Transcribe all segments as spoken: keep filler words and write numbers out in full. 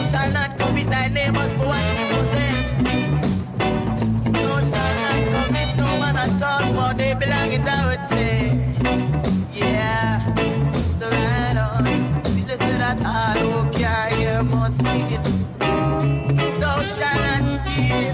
shall not covet thy neighbors for what he possess. Thou shalt not covet no one at all, for they belong it, I would say. Yeah, so right on. See, they say that all who can hear must speak. Thou shalt not steal.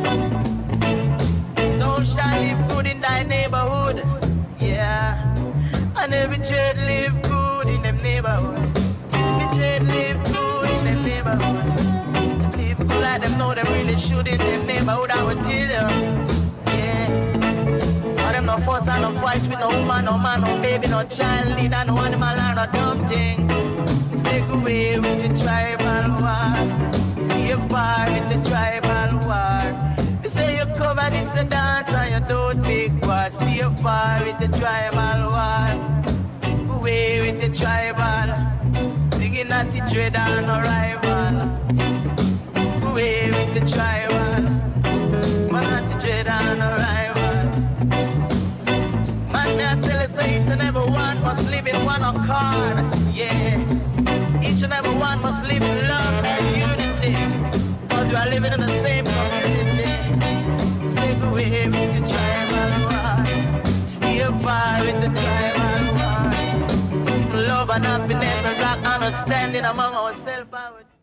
Thou shalt live good in thy neighborhood. Yeah, and every trade live good in them neighborhood. Every trade live good in them neighborhood. People like them know they really should in them neighborhood, I would tell you. Yeah, but them no fuss and no fight with no woman, no man, no baby, no child, leader, no animal or no dumb thing. Stay away with the tribal war. Stay far with the tribal war. They say you cover this a dance and you don't make war. Stay far with the tribal war. Away with the tribal. Singing at the dread and no rival. Away with the tribal. Man at the dread and no rival. Man, me I tell you, say each and every one must live in one accord. Yeah. Each and every one must live in love and unity. Cause we are living in the same community. Stay away with the tribal war. Stay far with the tribal war. Love and happiness and black understanding among ourselves, I would say.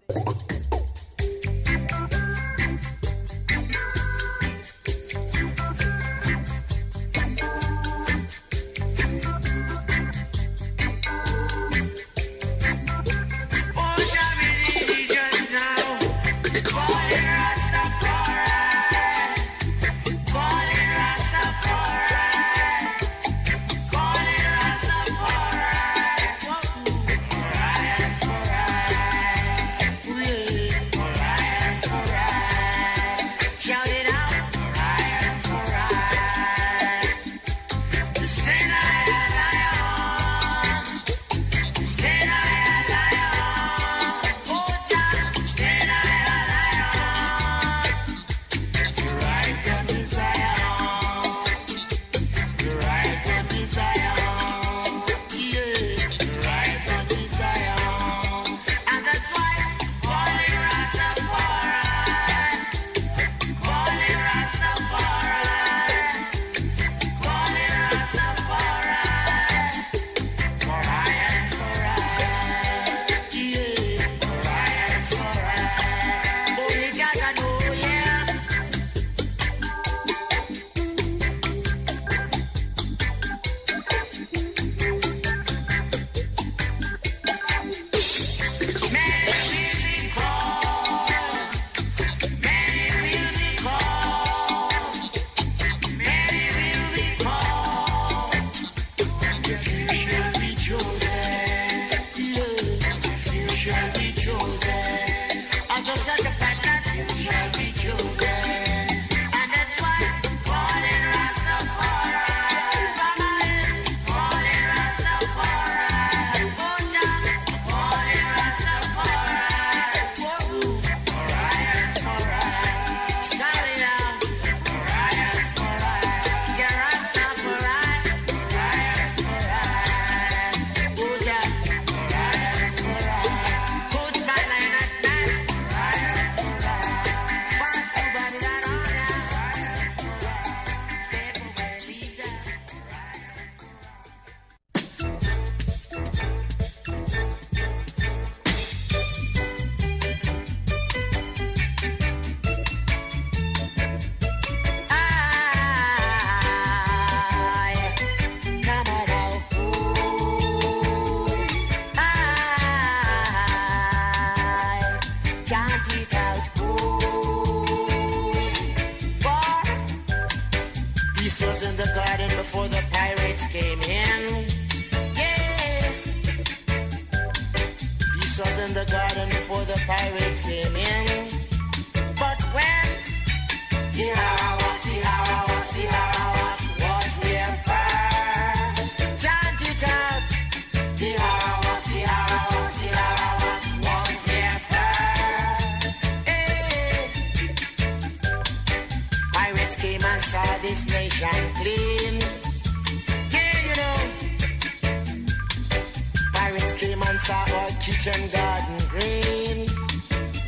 Saw our kitchen garden green.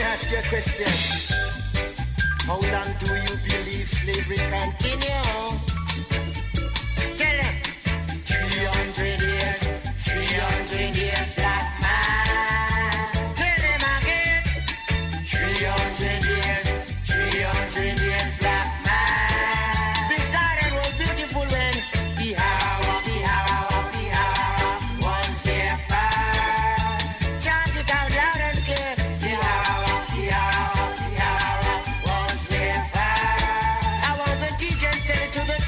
ask you a question. How long do you believe slavery continue? Tell them. three hundred years, three hundred years, black man. Tell them again. three hundred years, three hundred years, black man. This garden was beautiful when the hour, the hour, the hour was there first. Chant it out loud and clear. The hour, the hour, the hour was there first. I want the teachers tell it to the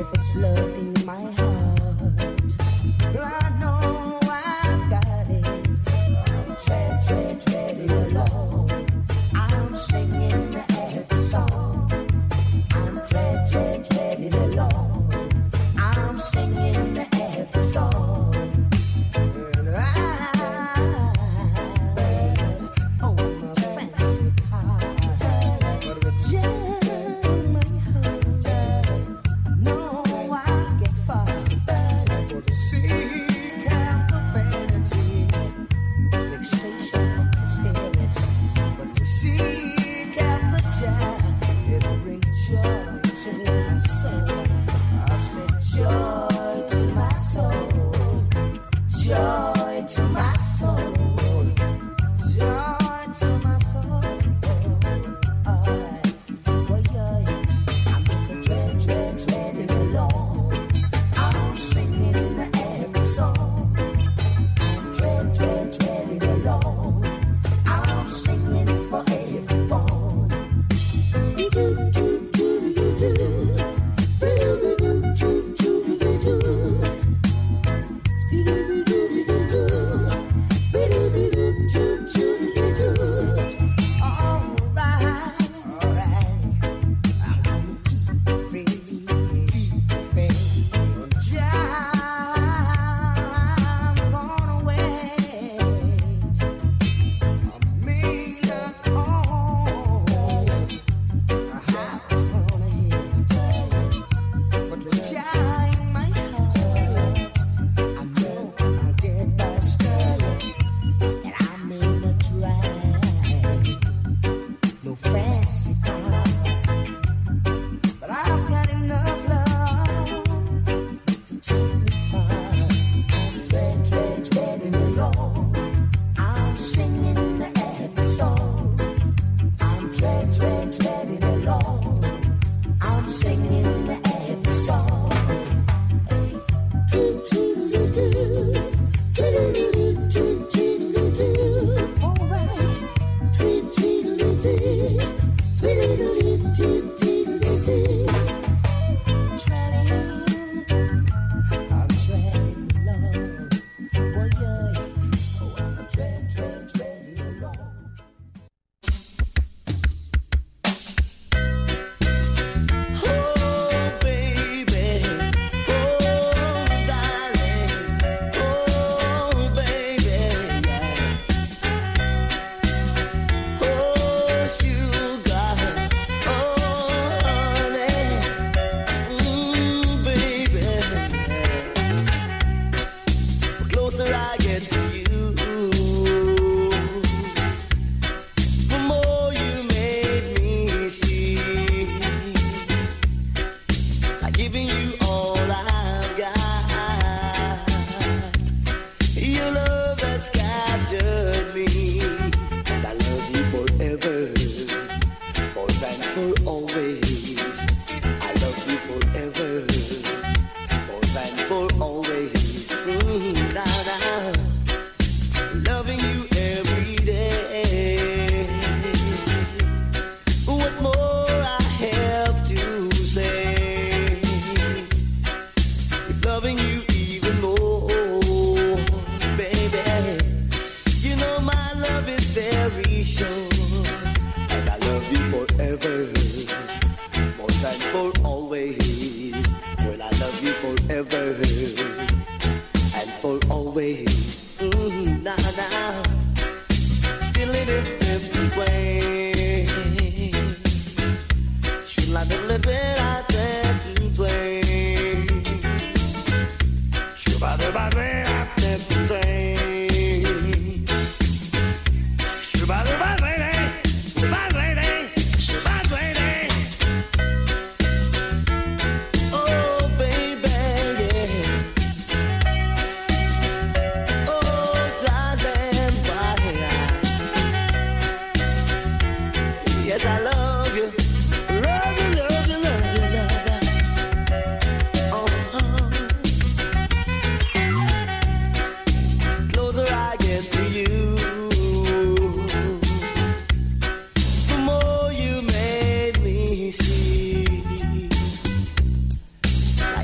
Oh, baby.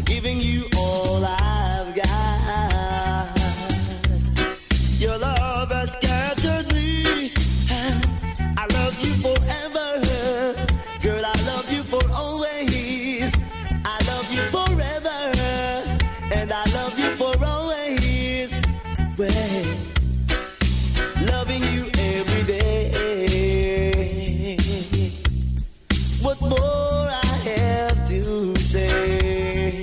giving you all I've got. Your love has captured me. I love you forever. Girl, I love you for always. I love you forever. And I love you for always. Well, loving you every day. What more I have to say?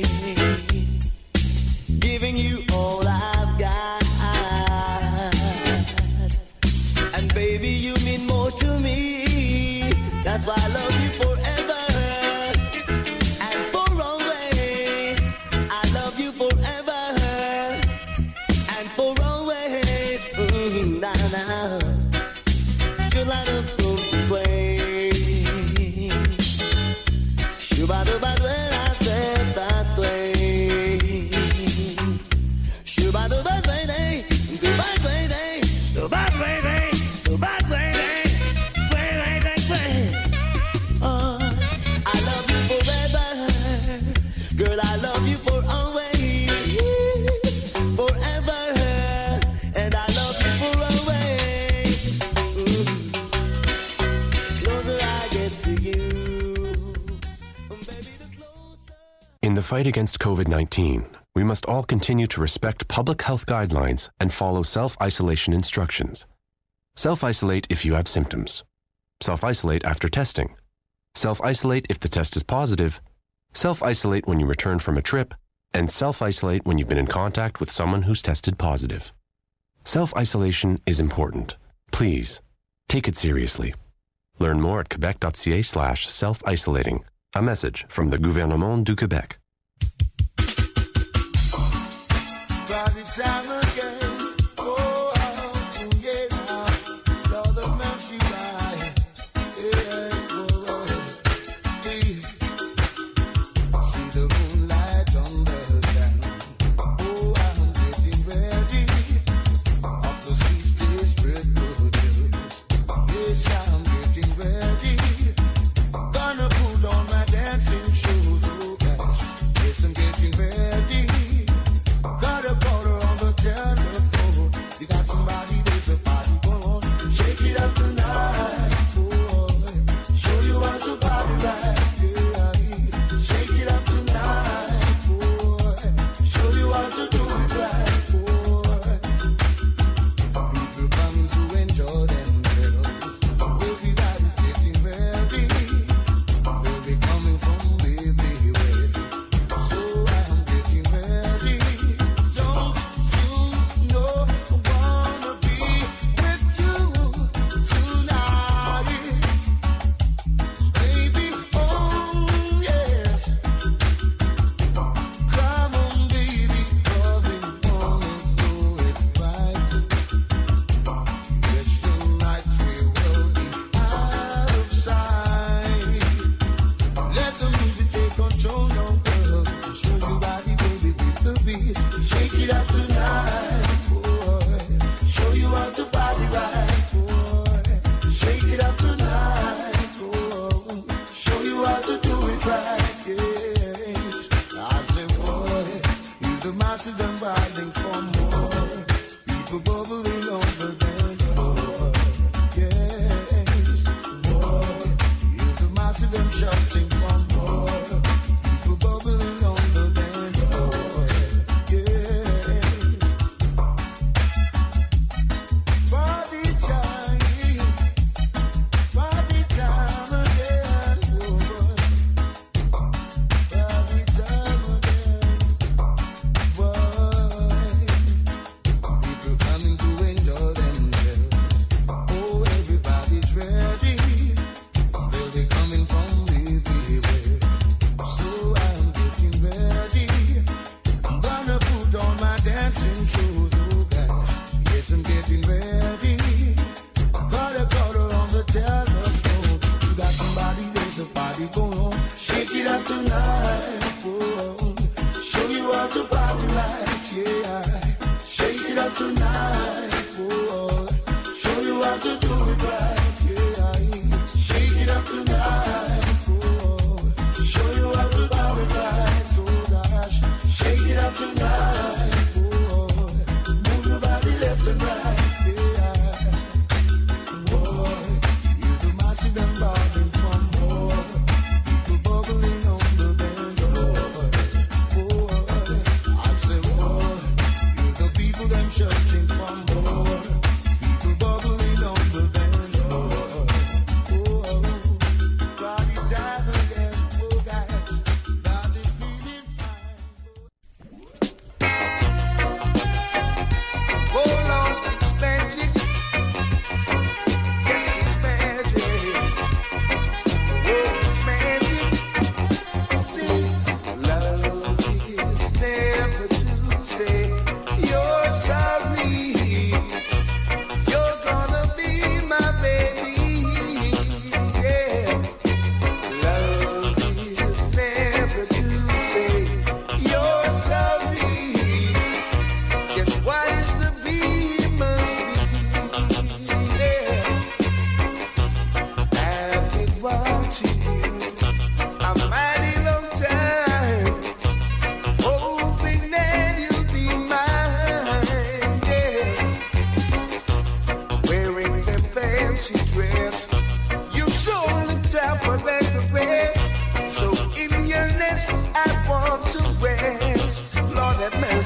Giving you all I've got. And baby, you mean more to me. That's why I love you forever. And for always. I love you forever. And for always. Mm, nah, nah. Should I have complain? Should I have bad when I said that way? Should I have bad when they, the bad way they, the bad way they, the bad way they, way they, they, way. Oh, I love you forever. Girl, I love you for always. Forever. And I love you for always. Mm. Closer I get to you. Baby, the closer. In the fight against COVID nineteen, we must all continue to respect public health guidelines and follow self-isolation instructions. Self-isolate if you have symptoms. Self-isolate after testing. Self-isolate if the test is positive. Self-isolate when you return from a trip. And self-isolate when you've been in contact with someone who's tested positive. Self-isolation is important. Please, take it seriously. Learn more at quebec.ca slash self-isolating. A message from the Gouvernement du Québec. Every time again, oh, yeah, Lord of mercy, yeah, oh, see, see the moonlight on the ground. Oh, I'm getting ready. Up the seas they spread good news. Yes, I'm getting ready. Gonna put on my dancing shoes, oh gosh. Yes, I'm getting ready. Got a quarter on the telephone. You got somebody, there's a party going on. Shake it up tonight, boy. Show you how to party right, yeah. Shake it up tonight, boy. Show you how to do it right, boy. People come to enjoy themselves. Everybody's getting ready. They'll be coming from everywhere. So I'm getting ready. Don't you know I wanna be with you tonight, baby? Oh yes, come on, baby, loving, wanna do it right. Yes, tonight we will be out of sight. Let the music take control, no girl. Show your body, baby, with the beat. Shake it up tonight, boy. Show you how to party right, boy. Shake it up tonight, boy. Show you how to do it right, yes. I say, boy, you're the massive and riding for more. People bubbling on the dance floor, yes. Boy, you're the massive and shouting for more. People bubbling on the dance floor, yes. Party time, party time again, boy. Party time again, boy. People coming to enjoy themselves. Oh, everybody's ready. They'll be coming from everywhere. So I'm getting ready. I'm gonna put on my dancing shoes, oh gosh. Yes, I'm getting ready. Got a quarter on the telephone. You got somebody, there's a party going on. Shake it up tonight, oh. Show you how to party right, yeah. Shake it up tonight, oh. Show you how to do it right, yeah. Shake it up tonight, oh. Show you how to do it right, oh gosh.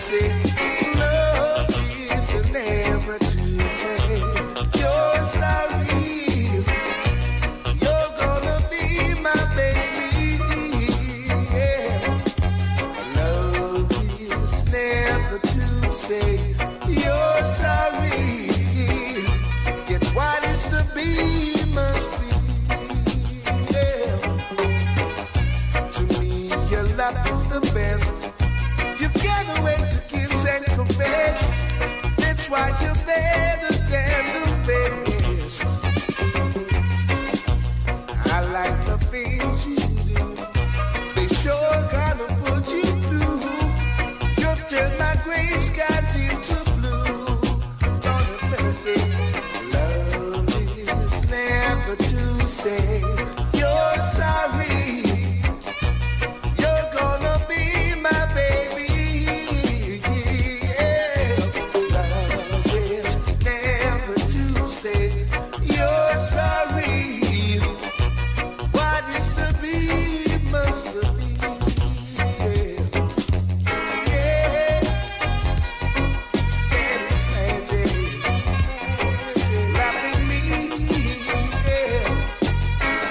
mercy. Love is never to say you're sorry. You're gonna be my baby. Yeah. Love is never to say you're sorry. Yet what is to be must be. Yeah. To me, your love is the best. You've got a way to kiss and confess. That's why you're better than the rest. I like the things you do. They sure gonna put you through. You've turned my gray skies into blue. Don't ever say love is never to say you're sorry. You're gonna be my baby. Yeah. Love is never to say you're sorry. What is to be must be. Yeah. Yeah. Said it's magic. Loving me. Yeah.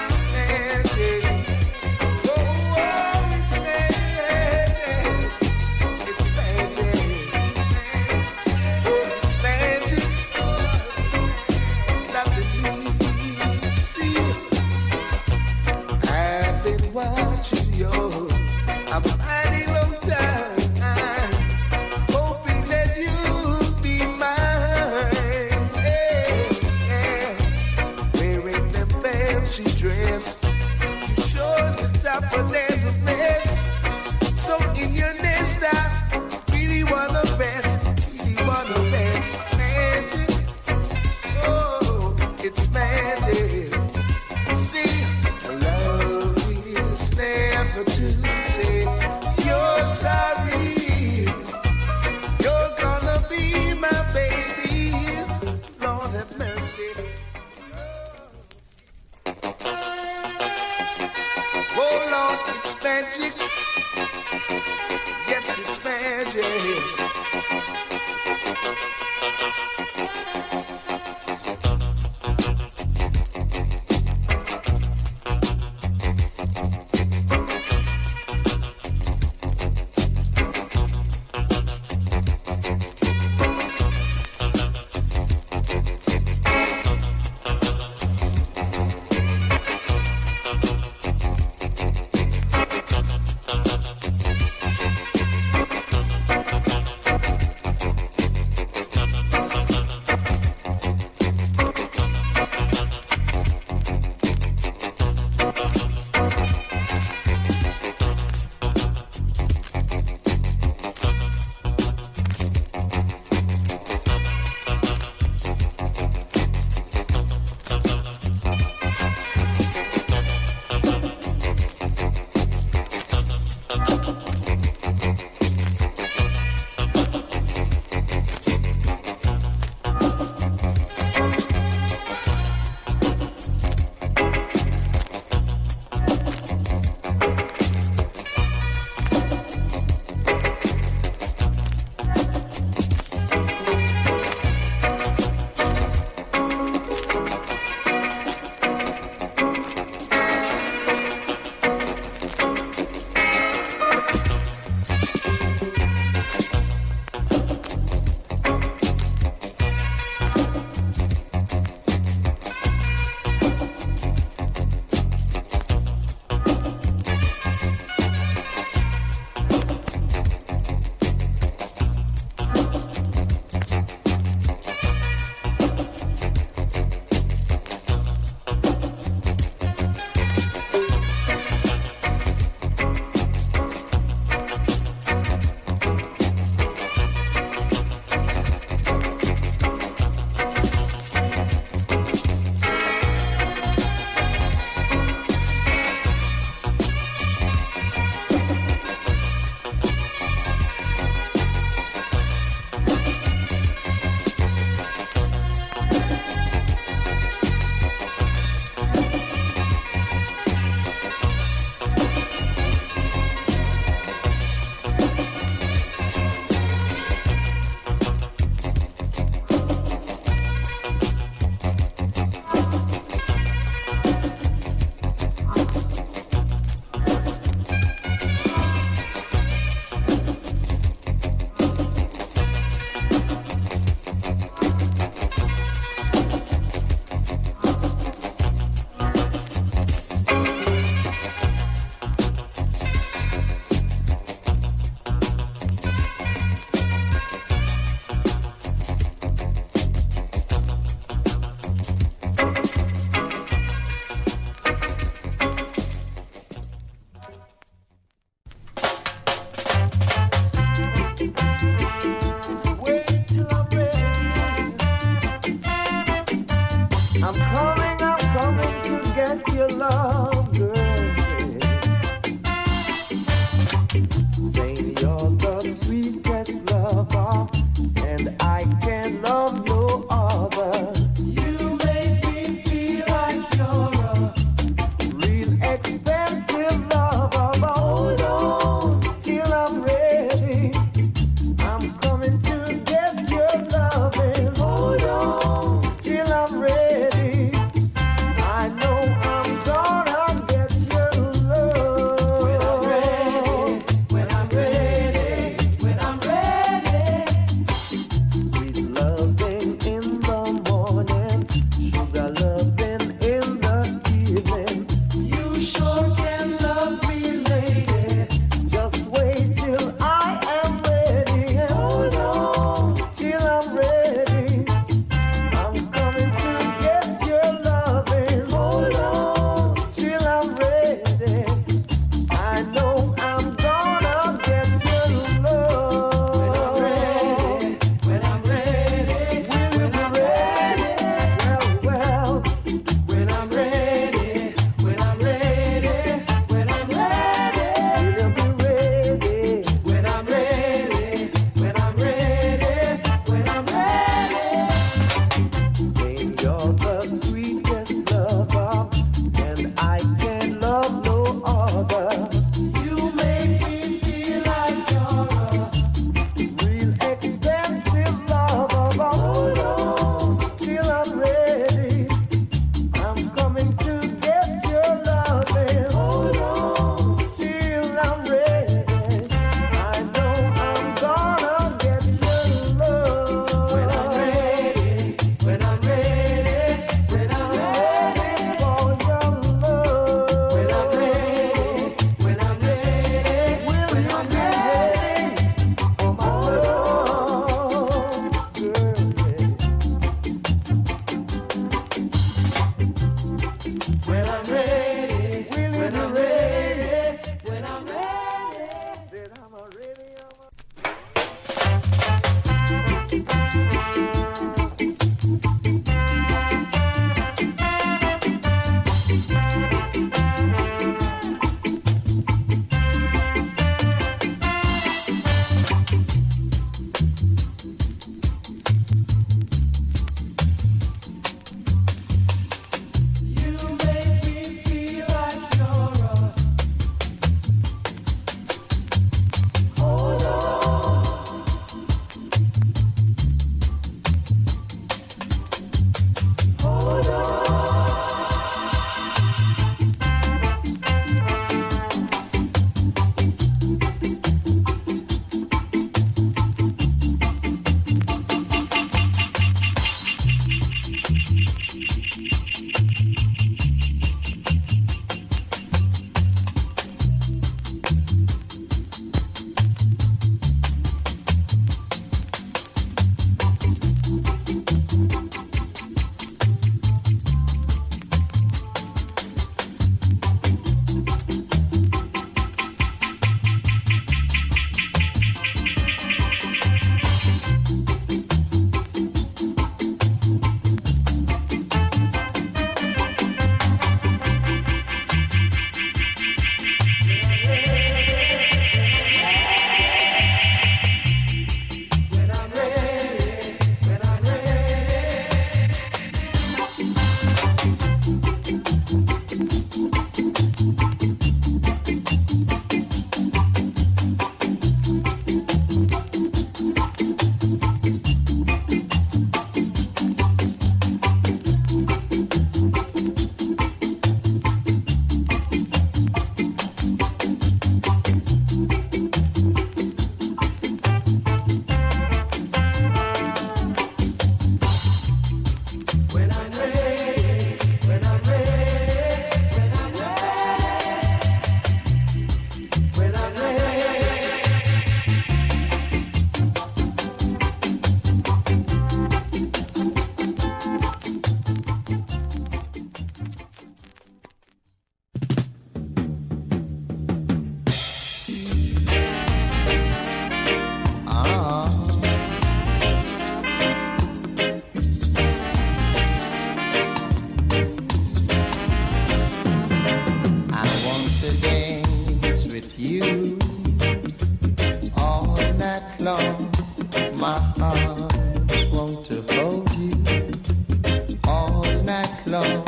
long, my heart wants to hold you all night long.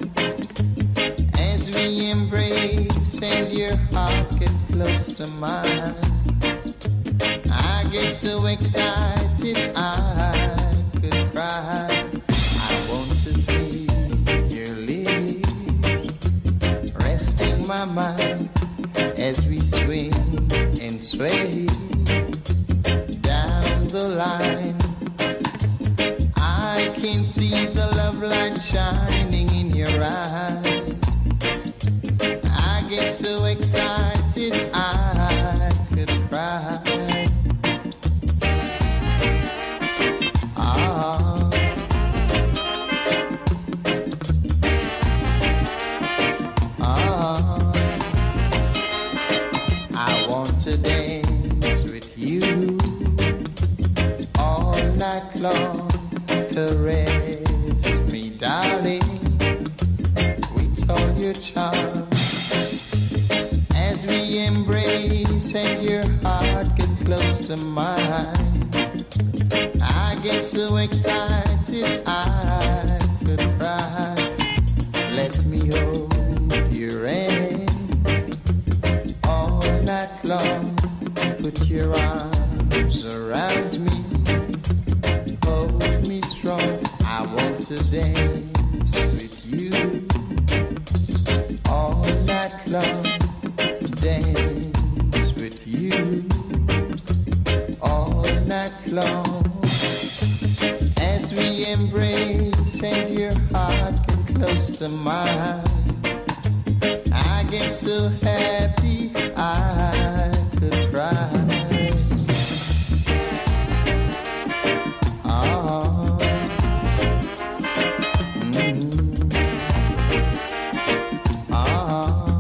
As we embrace and your heart get close to mine, I get so excited I could cry. I want to feel your lips resting my mind as we swing and sway down the line. I can see the love light shining in your eyes. I get so excited I could cry. Ah. Ah. I want to dance with you all night long. Caress me, darling, with all your charm. As we embrace and your heart get close to mine, I get so excited I could cry. Let me hold your hand all night long. Put your arms around me, hold me strong. I want to dance with you all night long. Dance with you all night long. As we embrace and your heart get close to mine, I get so happy I could cry. Oh, mm, oh,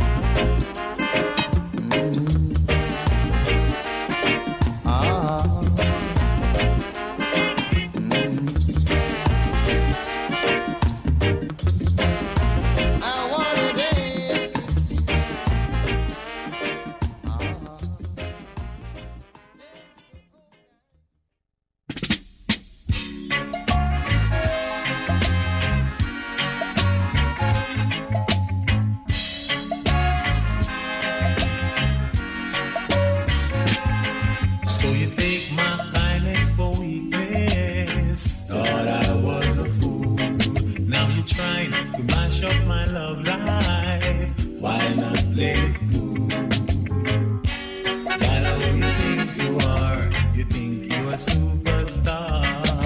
mm, oh, mm. I wanna dance. So you take my kindness for weakness. Thought I was a fool. Now you're trying to mash up my love life. Why not play it cool? Got who you think you are. You think you're a superstar.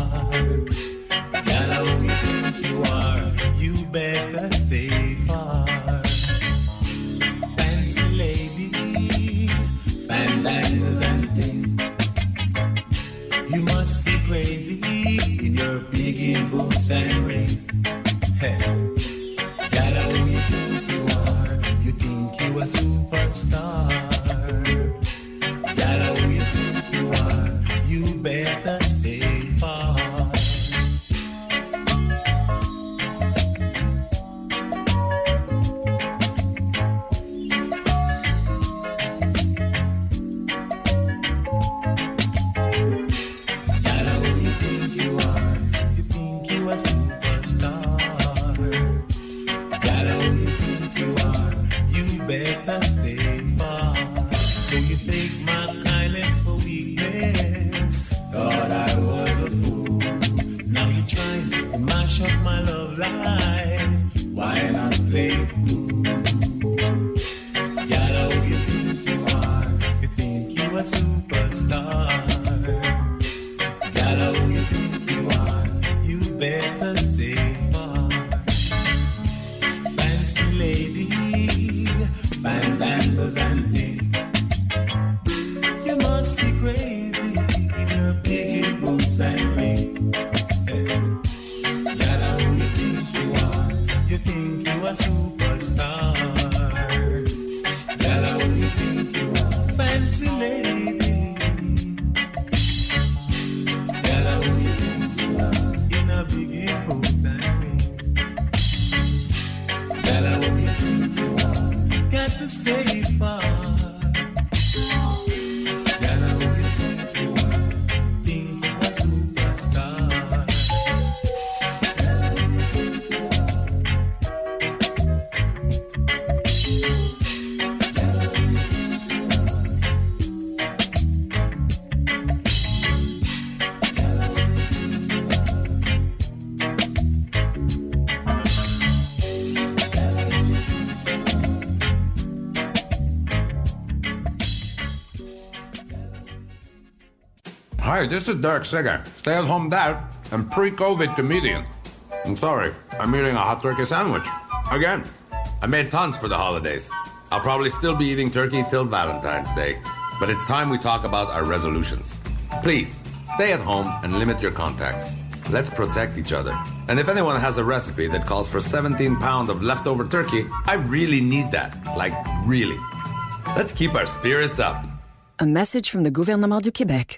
Got who you think you are. You better stay far. Fancy lady, fandangos and things. You must be crazy in your big boots and rings. Hey, got who you think you are. You think you a superstar. Got who you think you are. You better stay far. Got who you think you are. You think you a superstar. Got who you think you are. You better stay far. So you take my kindness for weakness. Thought I was a fool. Now you're trying to mash up my love life. Why not play it cool? Got who you think you are. You think you a superstar. Got who you think you are. You better stay far. Fancy lady, fandangos and things. You must be crazy in your big boots and rings. Hey. Got who you think you are. You think you a superstar. Got who you think you are. Fancy lady. Got who you think you are. In a big boot and rings. Got who you think you are. Got to stay far. Got who you think you Hi, this is Derek Singer, stay-at-home dad and pre-COVID comedian. I'm sorry, I'm eating a hot turkey sandwich. Again. I made tons for the holidays. I'll probably still be eating turkey till Valentine's Day. But it's time we talk about our resolutions. Please, stay at home and limit your contacts. Let's protect each other. And if anyone has a recipe that calls for seventeen pounds of leftover turkey, I really need that. Like, really. Let's keep our spirits up. Un message from the Gouvernement du Québec.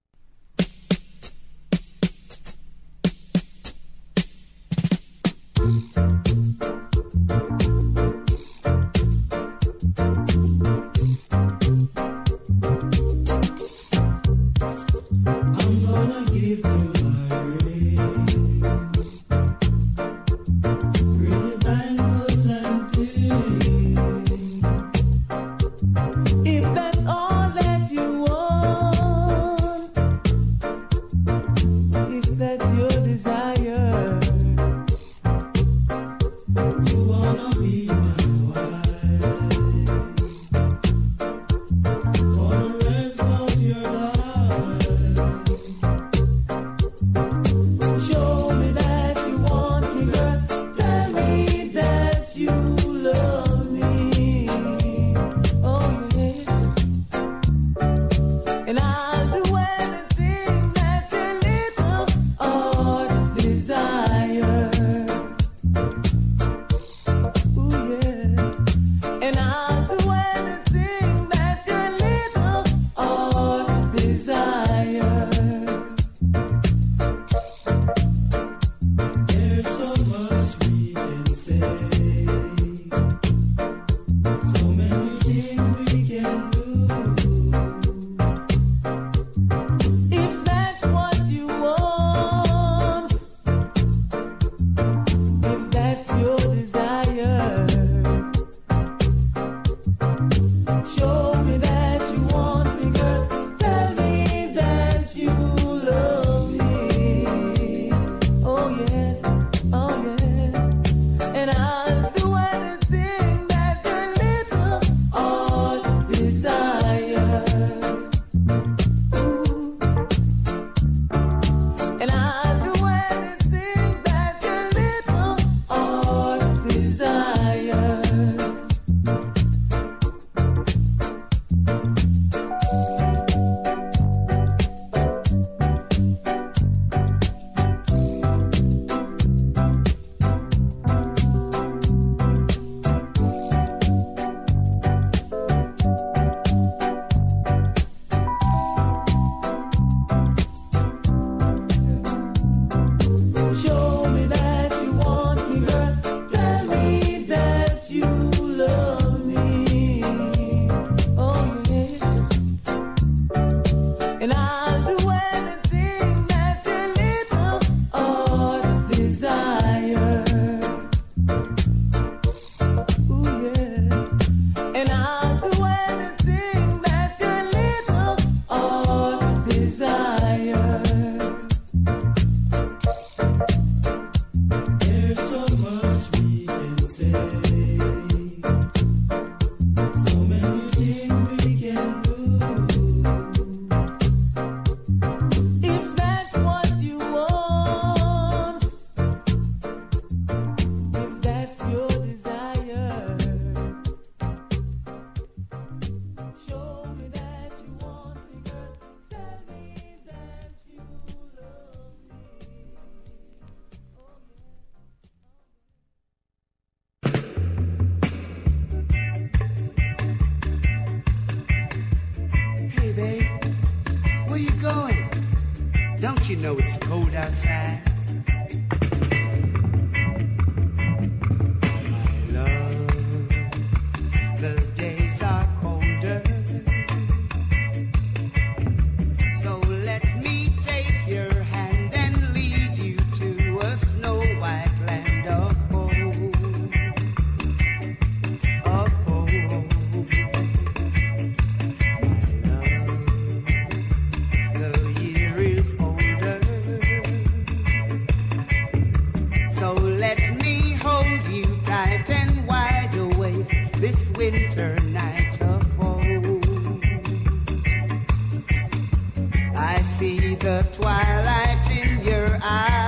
Don't you know it's cold outside? My love, the days are colder. So let me take your hand and lead you to a snow white land of home. Of home. My love, the year is older. the twilight in your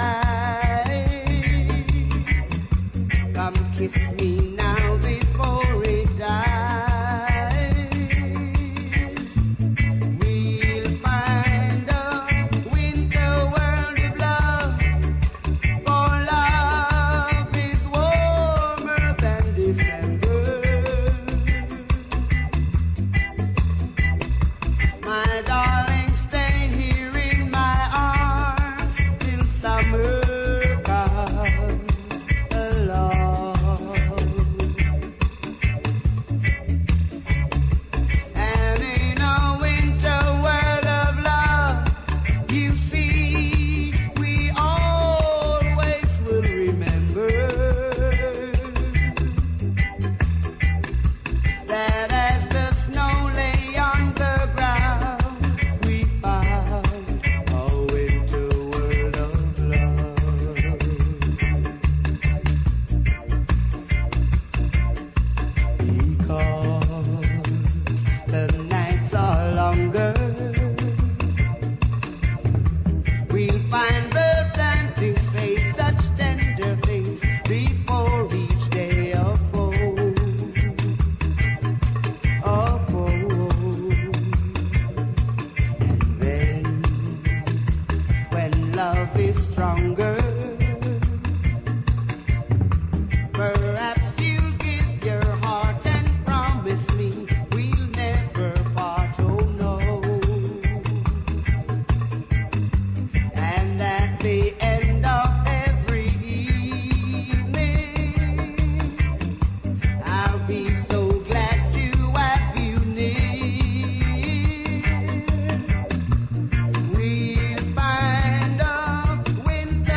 eyes. Come kiss me now before it dies. We'll find a winter world of love, for love is warmer than December. My darling, stay here in my arms till summer comes along. And in a winter world of love, you see, we always will remember that as the snow lay on the ground, we found a winter world of love. Because the nights are longer, we'll find the time to say such tender things before each day of woe. Of woe. And then, when love is stronger, perhaps you'll give your heart and promise me we'll never part, oh no. And at the end of every evening, I'll be so glad to have you near. We'll find a winter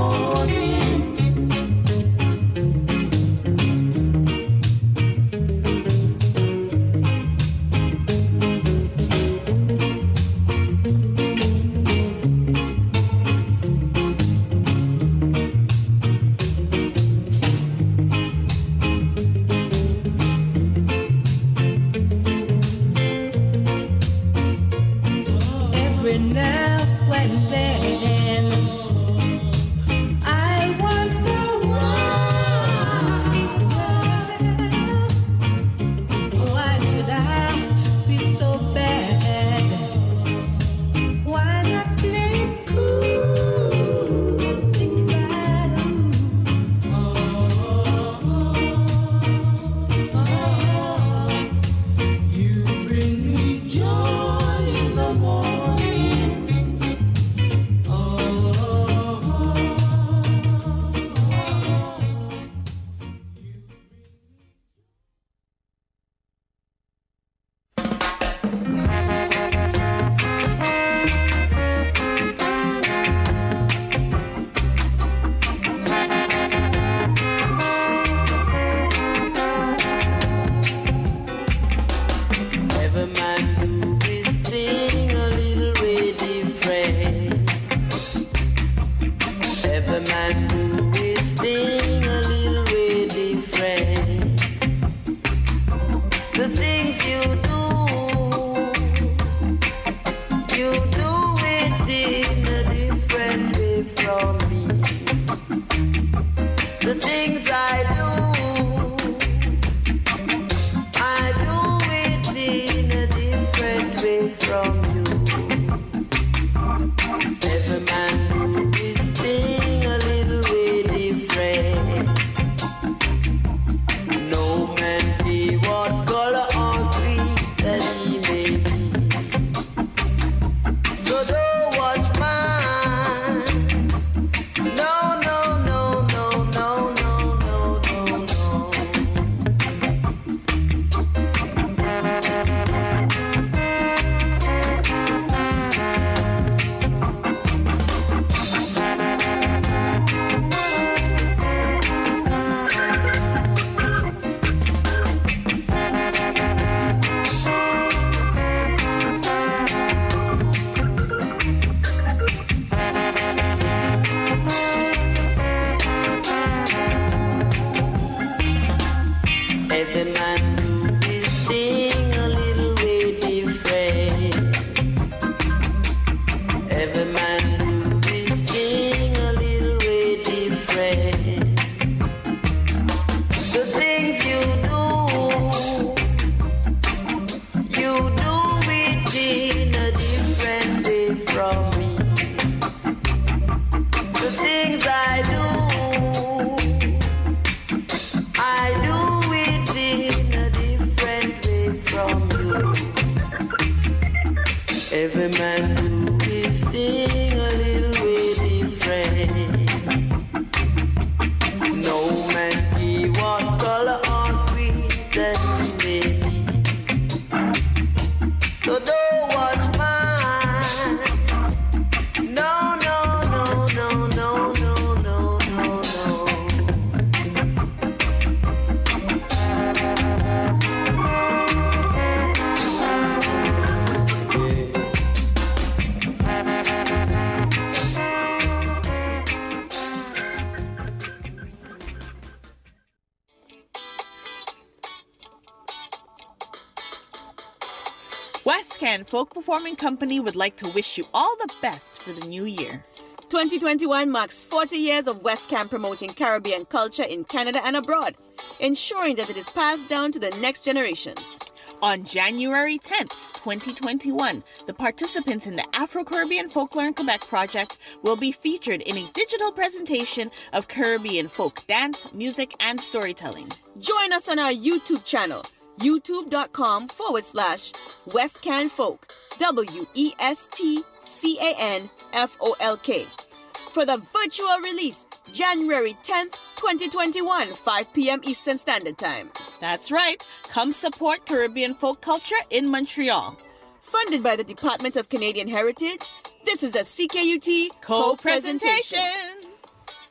Westcan Folk Performing Company would like to wish you all the best for the new year. twenty twenty-one marks forty years of Westcan promoting Caribbean culture in Canada and abroad, ensuring that it is passed down to the next generations. On January tenth, twenty twenty-one, the participants in the Afro-Caribbean Folklore in Quebec project will be featured in a digital presentation of Caribbean folk dance, music, and storytelling. Join us on our YouTube channel, youtube.com forward slash Westcan Folk, W E S T C A N F O L K, for the virtual release, January tenth, twenty twenty-one, five p.m. Eastern Standard Time. That's right. Come support Caribbean folk culture in Montreal. Funded by the Department of Canadian Heritage, this is a C K U T co-presentation. Co-presentation.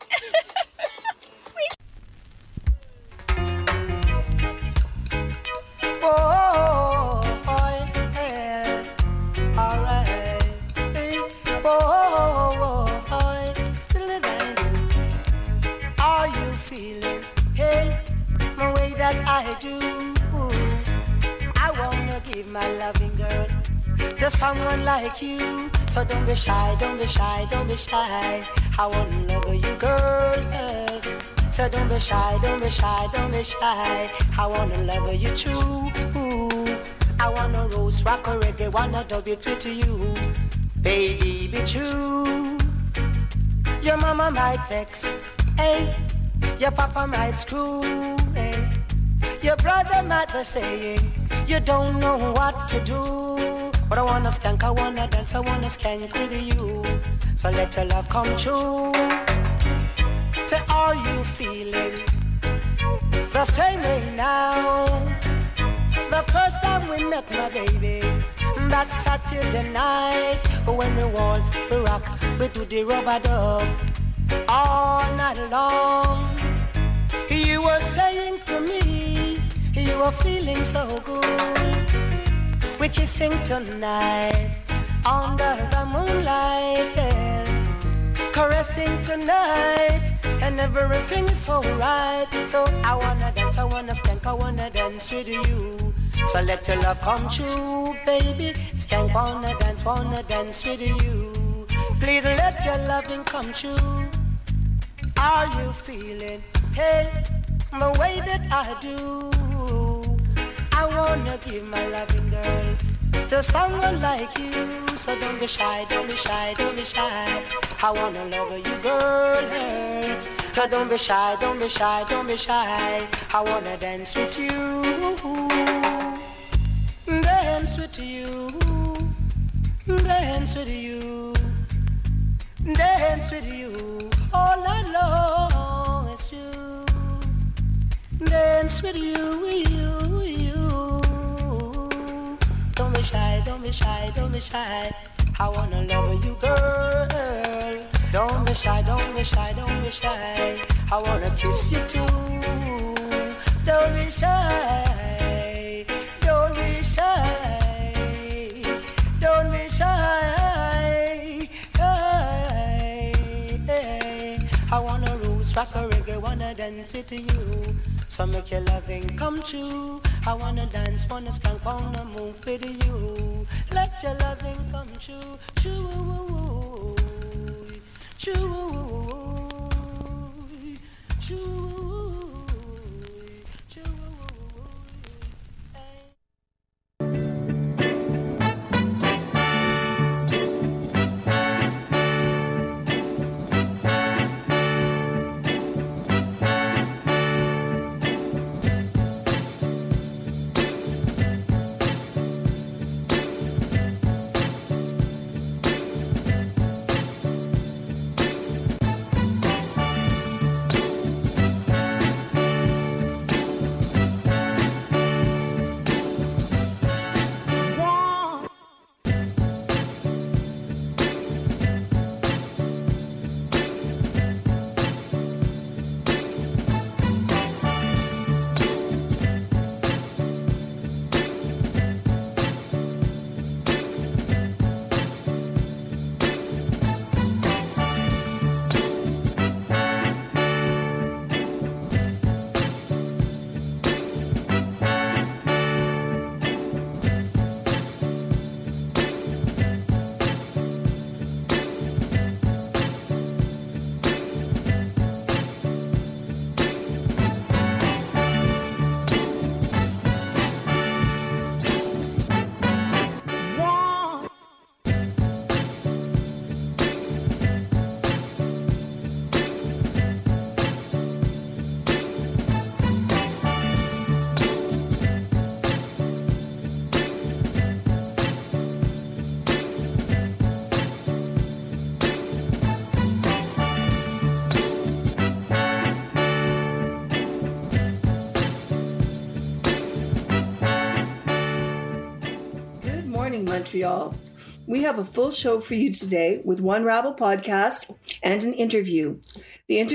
do. I wanna give my loving girl to someone like you. So don't be shy, don't be shy, don't be shy. I wanna love you, girl. So don't be shy, don't be shy, don't be shy. I wanna love you true. I wanna rose, rock or reggae, wanna dub it through to you. Baby, be true. Your mama might vex, hey. Your papa might screw, hey. Your brother might be saying you don't know what to do. But I wanna skank, I wanna dance, I wanna skank with you. So let your love come true. Say, are you feeling the same way now? The first time we met, my baby, that Saturday night, when we waltz, we rock, we do the rubber dub all night long. You were saying to me, you were feeling so good. We're kissing tonight under the moonlight, yeah. Caressing tonight, and everything is alright. So I wanna dance, I wanna skank, I wanna dance with you. So let your love come true, baby. Skank, wanna dance, wanna dance with you. Please let your loving come true. Are you feeling, hey, the way that I do? I wanna give my loving girl to someone like you. So don't be shy, don't be shy, don't be shy. I wanna love you, girl. So don't be shy, don't be shy, don't be shy. I wanna dance with you. Dance with you. Dance with you. Dance with you. All night long, it's you. Dance with you, with you, with you. Don't be shy, don't be shy, don't be shy. I wanna love you, girl. Don't be shy, don't be shy, don't be shy. I wanna kiss you too. Don't be shy, don't be shy, don't be shy. Hey, hey. I wanna roots, rock a reggae, wanna dance it to you. So make your loving come true. I wanna dance, wanna skank, wanna move with you. Let your loving come true. True, true, true, true. Montreal. We have a full show for you today with one Rabble podcast and an interview. The interview